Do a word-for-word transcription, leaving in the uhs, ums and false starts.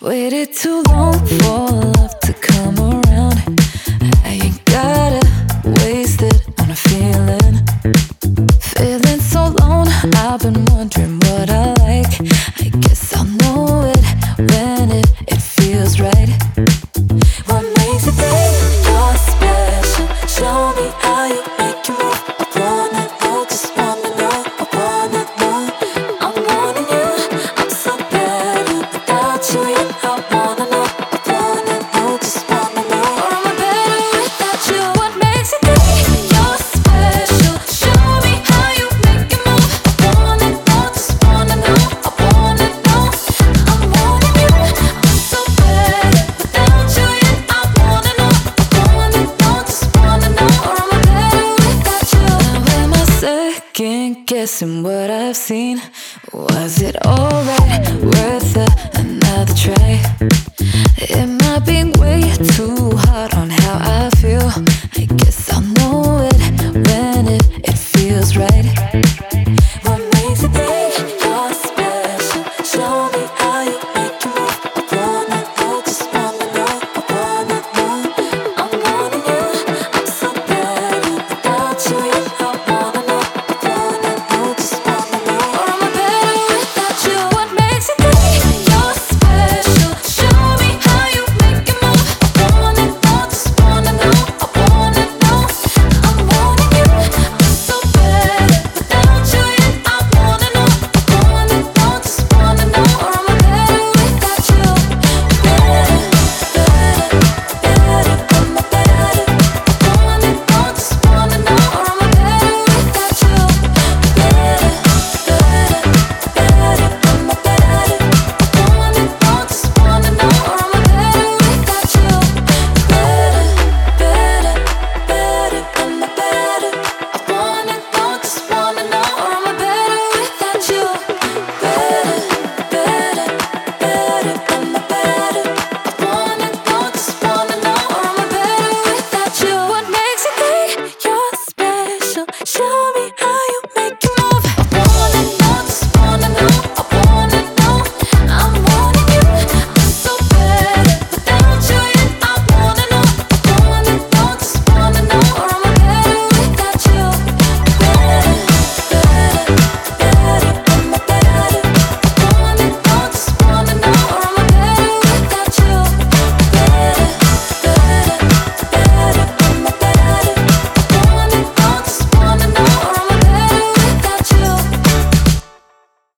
Waited too long for love to come around. I ain't gotta waste it on a feeling. Feeling so alone, I've been wondering what I like. I guess I'll know it when it, it feels right. What makes you think you're special? Show me how you make you move. I wanna know, just wanna know, I wanna know. I'm wanting you, I'm so better without you. Yeah, I wanna know, I wanna know, just wanna know. Or am I better without you? What makes you think you're special? Show me how you make it move. I wanna know, just wanna know, I wanna know. I'm wanting you, I'm so better without you. Yeah, I wanna know, I wanna know, just wanna know. Or am I better without you? Now am I second guessing what I've seen? Was it alright, worth a, another try? Am I being way too hard on how I feel?